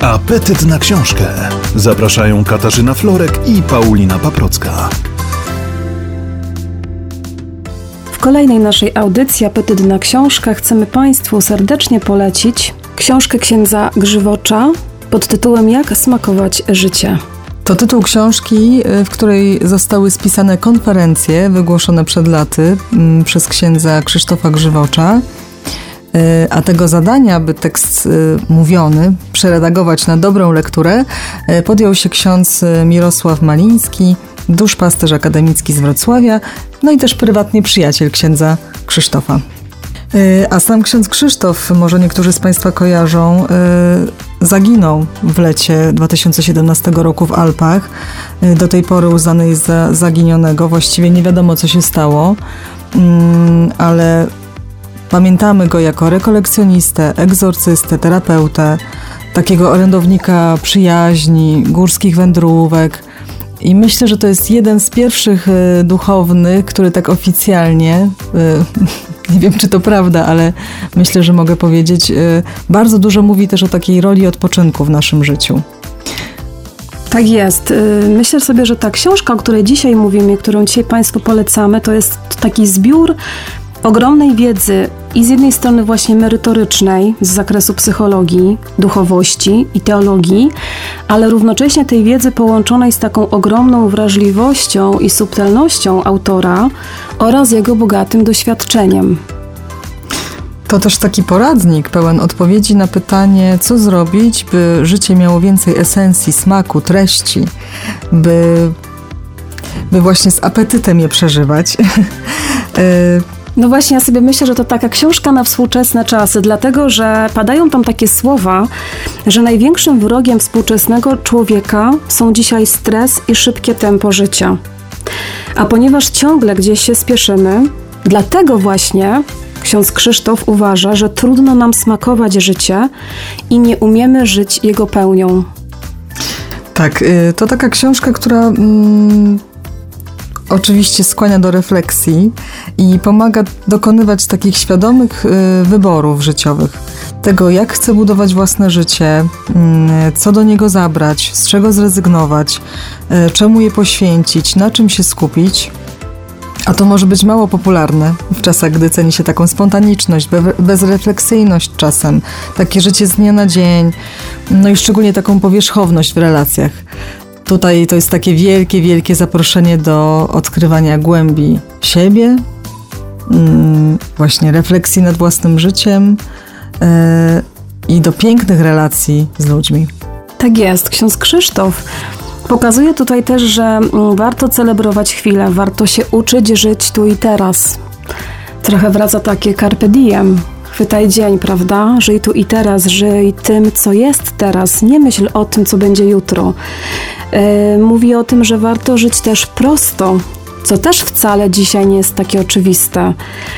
Apetyt na książkę. Zapraszają Katarzyna Florek i Paulina Paprocka. W kolejnej naszej audycji Apetyt na książkę chcemy Państwu serdecznie polecić książkę księdza Grzywocza pod tytułem Jak smakować życie. To tytuł książki, w której zostały spisane konferencje wygłoszone przed laty przez księdza Krzysztofa Grzywocza. A tego zadania, by tekst mówiony przeredagować na dobrą lekturę, podjął się ksiądz Mirosław Maliński, duszpasterz akademicki z Wrocławia, no i też prywatnie przyjaciel księdza Krzysztofa. A sam ksiądz Krzysztof, może niektórzy z Państwa kojarzą, zaginął w lecie 2017 roku w Alpach. Do tej pory uznany jest za zaginionego. Właściwie nie wiadomo, co się stało, ale pamiętamy go jako rekolekcjonistę, egzorcystę, terapeutę, takiego orędownika przyjaźni, górskich wędrówek. I myślę, że to jest jeden z pierwszych duchownych, który tak oficjalnie, nie wiem czy to prawda, ale myślę, że mogę powiedzieć, bardzo dużo mówi też o takiej roli odpoczynku w naszym życiu. Tak jest. Myślę sobie, że ta książka, o której dzisiaj mówimy, którą dzisiaj Państwu polecamy, to jest taki zbiór ogromnej wiedzy i z jednej strony właśnie merytorycznej z zakresu psychologii, duchowości i teologii, ale równocześnie tej wiedzy połączonej z taką ogromną wrażliwością i subtelnością autora oraz jego bogatym doświadczeniem. To też taki poradnik pełen odpowiedzi na pytanie, co zrobić, by życie miało więcej esencji, smaku, treści, by właśnie z apetytem je przeżywać. No właśnie, ja sobie myślę, że to taka książka na współczesne czasy, dlatego że padają tam takie słowa, że największym wrogiem współczesnego człowieka są dzisiaj stres i szybkie tempo życia. A ponieważ ciągle gdzieś się spieszymy, dlatego właśnie ksiądz Krzysztof uważa, że trudno nam smakować życie i nie umiemy żyć jego pełnią. Tak, to taka książka, która oczywiście skłania do refleksji i pomaga dokonywać takich świadomych wyborów życiowych. Tego, jak chcę budować własne życie, co do niego zabrać, z czego zrezygnować, czemu je poświęcić, na czym się skupić. A to może być mało popularne w czasach, gdy ceni się taką spontaniczność, bezrefleksyjność czasem, takie życie z dnia na dzień, no i szczególnie taką powierzchowność w relacjach. Tutaj to jest takie wielkie, wielkie zaproszenie do odkrywania głębi siebie, właśnie refleksji nad własnym życiem i do pięknych relacji z ludźmi. Tak jest. Ksiądz Krzysztof pokazuje tutaj też, że warto celebrować chwilę, warto się uczyć żyć tu i teraz. Trochę wraca takie carpe diem. Chwytaj dzień, prawda? Żyj tu i teraz, żyj tym, co jest teraz. Nie myśl o tym, co będzie jutro. Mówi o tym, że warto żyć też prosto, co też wcale dzisiaj nie jest takie oczywiste.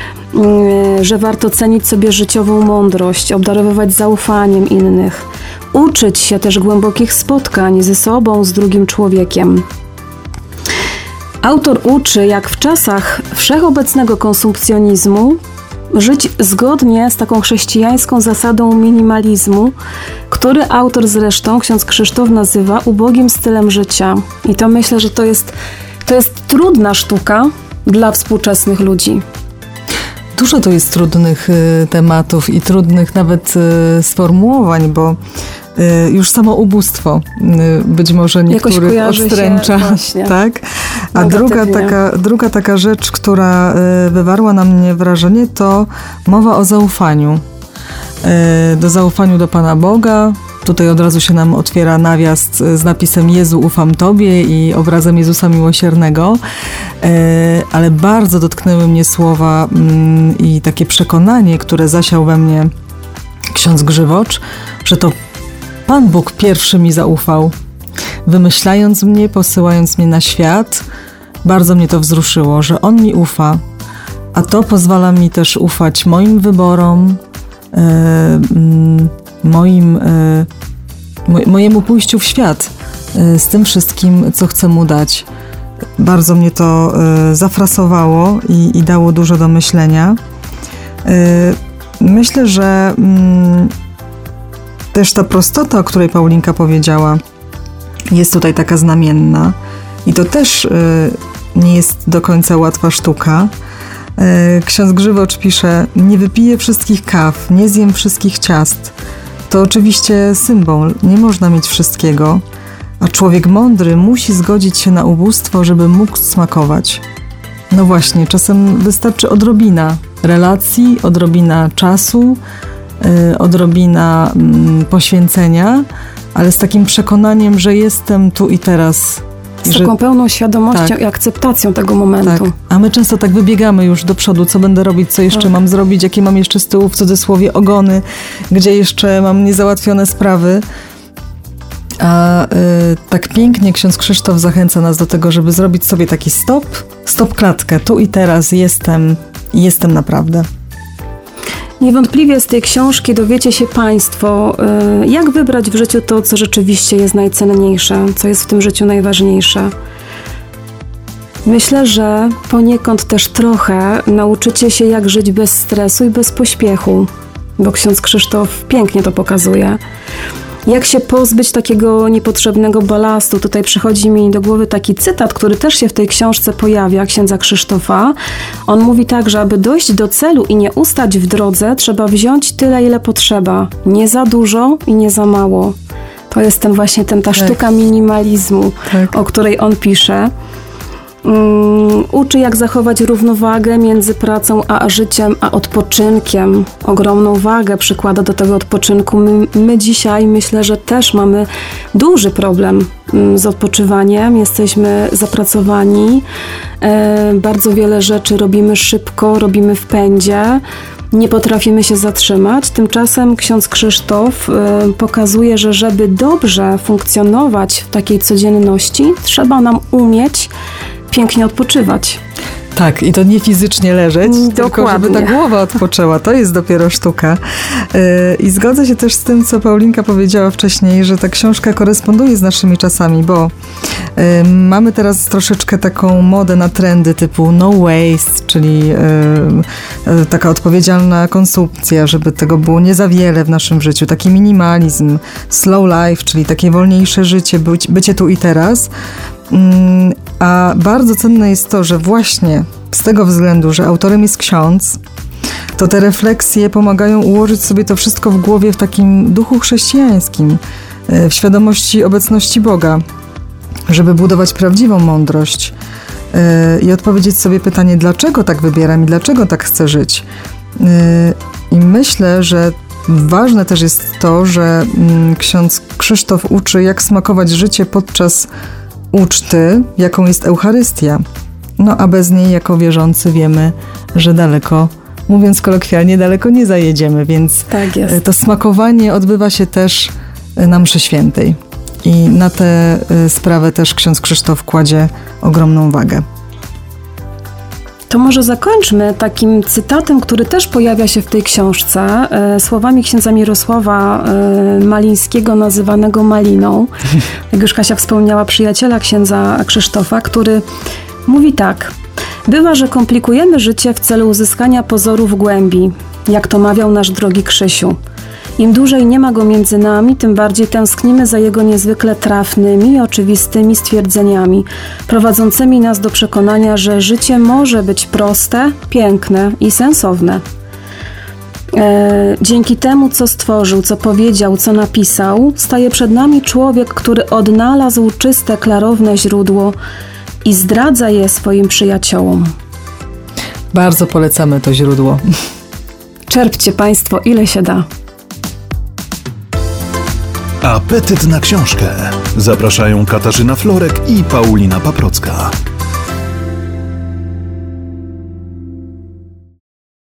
Że warto cenić sobie życiową mądrość, obdarowywać zaufaniem innych. Uczyć się też głębokich spotkań ze sobą, z drugim człowiekiem. Autor uczy, jak w czasach wszechobecnego konsumpcjonizmu żyć zgodnie z taką chrześcijańską zasadą minimalizmu, który autor zresztą, ksiądz Krzysztof, nazywa ubogim stylem życia. I to myślę, że to jest trudna sztuka dla współczesnych ludzi. Dużo to jest trudnych tematów i trudnych nawet sformułowań, bo już samo ubóstwo być może niektórych odstręcza. Tak? A druga taka rzecz, która wywarła na mnie wrażenie, to mowa o zaufaniu. Do zaufaniu do Pana Boga. Tutaj od razu się nam otwiera nawias z napisem Jezu, ufam Tobie i obrazem Jezusa Miłosiernego. Ale bardzo dotknęły mnie słowa i takie przekonanie, które zasiał we mnie ksiądz Grzywocz, że to Pan Bóg pierwszy mi zaufał, wymyślając mnie, posyłając mnie na świat. Bardzo mnie to wzruszyło, że On mi ufa, a to pozwala mi też ufać moim wyborom, mojemu pójściu w świat z tym wszystkim, co chcę Mu dać. Bardzo mnie to zafrasowało i dało dużo do myślenia. Myślę, że Też ta prostota, o której Paulinka powiedziała, jest tutaj taka znamienna i to też nie jest do końca łatwa sztuka. Ksiądz Grzywocz pisze: nie wypiję wszystkich kaw, nie zjem wszystkich ciast. To oczywiście symbol, nie można mieć wszystkiego, a człowiek mądry musi zgodzić się na ubóstwo, żeby mógł smakować. No właśnie, czasem wystarczy odrobina relacji, odrobina czasu, odrobina poświęcenia, ale z takim przekonaniem, że jestem tu i teraz. Z taką pełną świadomością i akceptacją tego momentu. Tak. A my często tak wybiegamy już do przodu, co będę robić, co jeszcze mam zrobić, jakie mam jeszcze z tyłu, w cudzysłowie, ogony, gdzie jeszcze mam niezałatwione sprawy. A tak pięknie ksiądz Krzysztof zachęca nas do tego, żeby zrobić sobie taki stop klatkę, tu i teraz jestem naprawdę. Niewątpliwie z tej książki dowiecie się Państwo, jak wybrać w życiu to, co rzeczywiście jest najcenniejsze, co jest w tym życiu najważniejsze. Myślę, że poniekąd też trochę nauczycie się, jak żyć bez stresu i bez pośpiechu, bo ksiądz Krzysztof pięknie to pokazuje. Jak się pozbyć takiego niepotrzebnego balastu? Tutaj przychodzi mi do głowy taki cytat, który też się w tej książce pojawia, księdza Krzysztofa. On mówi tak, że aby dojść do celu i nie ustać w drodze, trzeba wziąć tyle, ile potrzeba. Nie za dużo i nie za mało. To jest ta sztuka minimalizmu, o której on pisze. Uczy, jak zachować równowagę między pracą a życiem, a odpoczynkiem. Ogromną wagę przykłada do tego odpoczynku. My dzisiaj myślę, że też mamy duży problem z odpoczywaniem. Jesteśmy zapracowani. Bardzo wiele rzeczy robimy szybko, robimy w pędzie. Nie potrafimy się zatrzymać. Tymczasem ksiądz Krzysztof pokazuje, że żeby dobrze funkcjonować w takiej codzienności, trzeba nam umieć pięknie odpoczywać. Tak, i to nie fizycznie leżeć, tylko żeby ta głowa odpoczęła. To jest dopiero sztuka. I zgodzę się też z tym, co Paulinka powiedziała wcześniej, że ta książka koresponduje z naszymi czasami, bo mamy teraz troszeczkę taką modę na trendy typu no waste, czyli taka odpowiedzialna konsumpcja, żeby tego było nie za wiele w naszym życiu. Taki minimalizm, slow life, czyli takie wolniejsze życie, bycie tu i teraz. A bardzo cenne jest to, że właśnie z tego względu, że autorem jest ksiądz, to te refleksje pomagają ułożyć sobie to wszystko w głowie w takim duchu chrześcijańskim, w świadomości obecności Boga, żeby budować prawdziwą mądrość i odpowiedzieć sobie pytanie, dlaczego tak wybieram i dlaczego tak chcę żyć. I myślę, że ważne też jest to, że ksiądz Krzysztof uczy, jak smakować życie podczas uczty, jaką jest Eucharystia. No a bez niej jako wierzący wiemy, że daleko, mówiąc kolokwialnie, daleko nie zajedziemy, więc tak jest. To smakowanie odbywa się też na mszy świętej. I na tę sprawę też ksiądz Krzysztof kładzie ogromną wagę. To może zakończmy takim cytatem, który też pojawia się w tej książce, słowami księdza Mirosława Malińskiego, nazywanego Maliną. Jak już Kasia wspomniała, przyjaciela księdza Krzysztofa, który mówi tak: bywa, że komplikujemy życie w celu uzyskania pozorów głębi, jak to mawiał nasz drogi Krzysiu. Im dłużej nie ma go między nami, tym bardziej tęsknimy za jego niezwykle trafnymi i oczywistymi stwierdzeniami, prowadzącymi nas do przekonania, że życie może być proste, piękne i sensowne. Dzięki temu, co stworzył, co powiedział, co napisał, staje przed nami człowiek, który odnalazł czyste, klarowne źródło i zdradza je swoim przyjaciołom. Bardzo polecamy to źródło. Czerpcie Państwo, ile się da. Apetyt na książkę. Zapraszają Katarzyna Florek i Paulina Paprocka.